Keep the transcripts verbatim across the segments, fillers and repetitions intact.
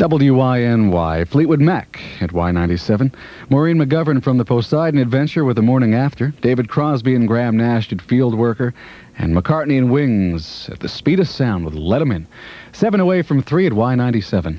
W I N Y, Fleetwood Mac at Y ninety-seven. Maureen McGovern from the Poseidon Adventure with The Morning After. David Crosby and Graham Nash did Field Worker. And McCartney and Wings at the Speed of Sound with Let 'Em In. Seven away from three at Y ninety-seven.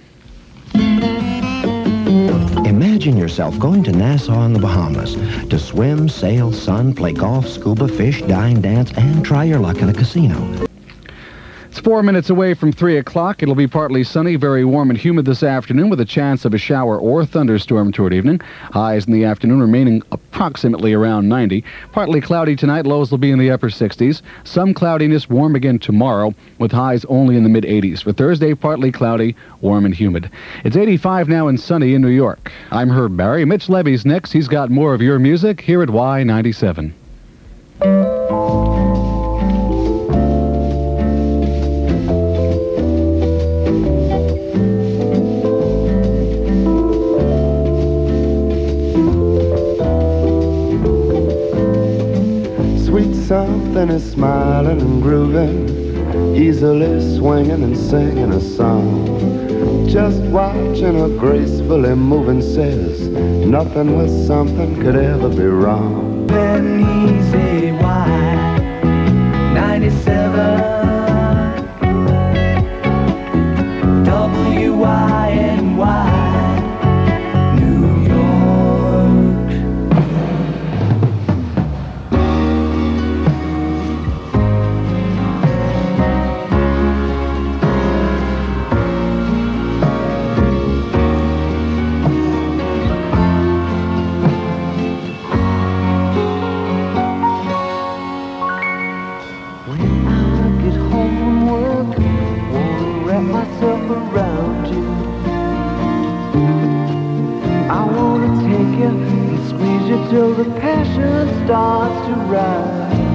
Imagine yourself going to Nassau in the Bahamas to swim, sail, sun, play golf, scuba, fish, dine, dance, and try your luck in a casino. It's four minutes away from three o'clock. It'll be partly sunny, very warm and humid this afternoon with a chance of a shower or thunderstorm toward evening. Highs in the afternoon remaining approximately around ninety. Partly cloudy tonight. Lows will be in the upper sixties. Some cloudiness, warm again tomorrow with highs only in the mid-eighties. For Thursday, partly cloudy, warm and humid. It's eighty-five now and sunny in New York. I'm Herb Barry. Mitch Levy's next. He's got more of your music here at Y ninety-seven. Something is smiling and grooving, easily swinging and singing a song. Just watching her gracefully moving says nothing with something could ever be wrong. Easy Y ninety-seven W Y N Y New York. Around you, I wanna take you and squeeze you till the passion starts to rise.